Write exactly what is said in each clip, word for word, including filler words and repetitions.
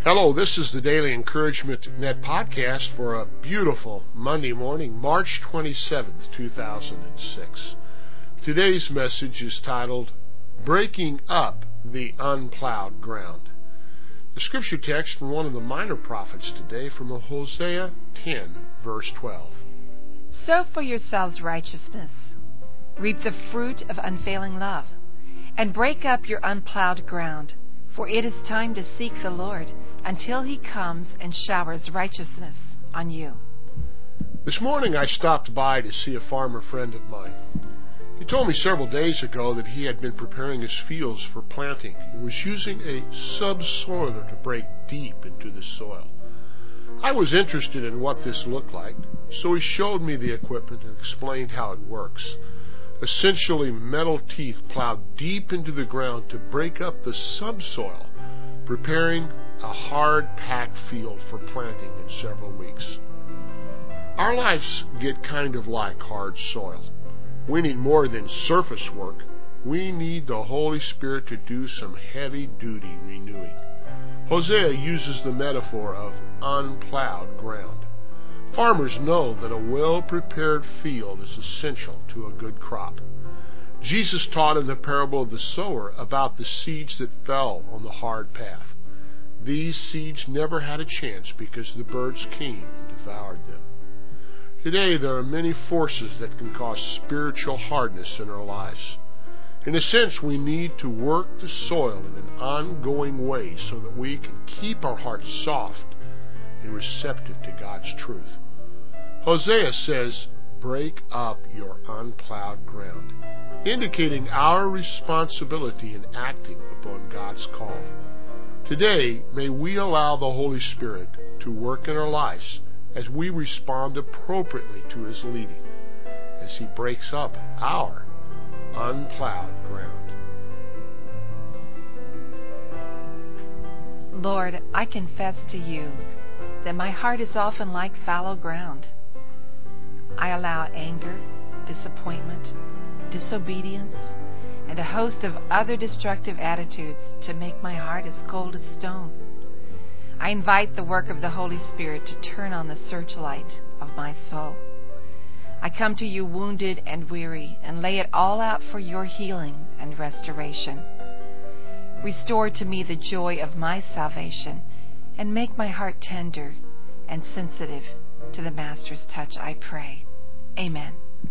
Hello, this is the Daily Encouragement Net podcast for a beautiful Monday morning, March twenty-seventh, two thousand six. Today's message is titled, Breaking Up the Unplowed Ground. The scripture text from one of the minor prophets today from Hosea ten, verse twelve. Sow for yourselves righteousness, reap the fruit of unfailing love, and break up your unplowed ground, for it is time to seek the Lord until He comes and showers righteousness on you. This morning I stopped by to see a farmer friend of mine. He told me several days ago that he had been preparing his fields for planting and was using a subsoiler to break deep into the soil. I was interested in what this looked like, so he showed me the equipment and explained how it works. Essentially, metal teeth plowed deep into the ground to break up the subsoil, preparing a hard-packed field for planting in several weeks. Our lives get kind of like hard soil. We need more than surface work. We need the Holy Spirit to do some heavy-duty renewing. Hosea uses the metaphor of unplowed ground. Farmers know that a well-prepared field is essential to a good crop. Jesus taught in the parable of the sower about the seeds that fell on the hard path. These seeds never had a chance because the birds came and devoured them. Today there are many forces that can cause spiritual hardness in our lives. In a sense, we need to work the soil in an ongoing way so that we can keep our hearts soft and receptive to God's truth. Hosea says, break up your unplowed ground, indicating our responsibility in acting upon God's call. Today, may we allow the Holy Spirit to work in our lives as we respond appropriately to His leading, as He breaks up our unplowed ground. Lord, I confess to you that my heart is often like fallow ground. I allow anger, disappointment, disobedience, and a host of other destructive attitudes to make my heart as cold as stone. I invite the work of the Holy Spirit to turn on the searchlight of my soul. I come to you wounded and weary and lay it all out for your healing and restoration. Restore to me the joy of my salvation and make my heart tender and sensitive to the Master's touch, I pray. Amen.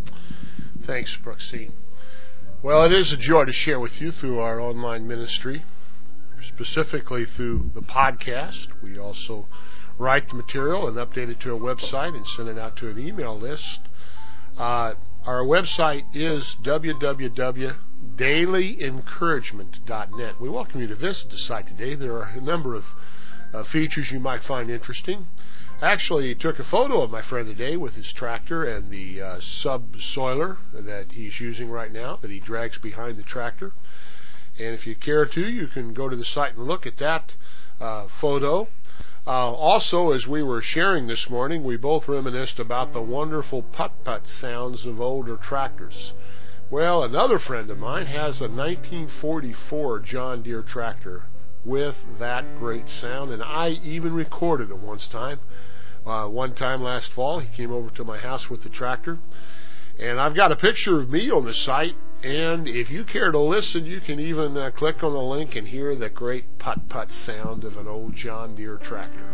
Thanks, Brooksy. Well, it is a joy to share with you through our online ministry, specifically through the podcast. We also write the material and update it to a website and send it out to an email list. Uh, our website is w w w dot daily encouragement dot net. We welcome you to visit the site today. There are a number of uh, features you might find interesting. I actually took a photo of my friend today with his tractor and the uh, subsoiler that he's using right now, that he drags behind the tractor. And if you care to, you can go to the site and look at that uh, photo. Uh, also, as we were sharing this morning, we both reminisced about the wonderful putt-putt sounds of older tractors. Well, another friend of mine has a nineteen forty-four John Deere tractor with that great sound, and I even recorded it once time. Uh, one time last fall, he came over to my house with the tractor, and I've got a picture of me on the site, and if you care to listen, you can even uh, click on the link and hear the great putt-putt sound of an old John Deere tractor.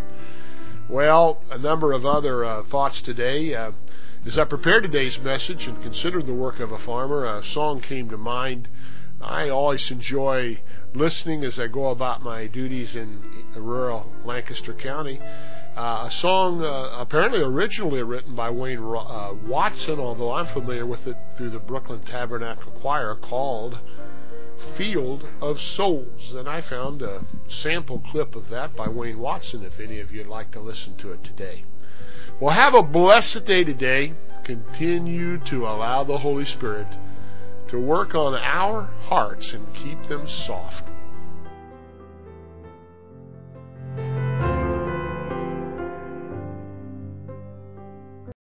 Well, a number of other uh, thoughts today. Uh, as I prepared today's message and considered the work of a farmer, a song came to mind. I always enjoy listening as I go about my duties in rural Lancaster County. Uh, a song uh, apparently originally written by Wayne uh, Watson, although I'm familiar with it through the Brooklyn Tabernacle Choir, called Field of Souls. And I found a sample clip of that by Wayne Watson, if any of you would like to listen to it today. Well, have a blessed day today. Continue to allow the Holy Spirit to work on our hearts and keep them soft.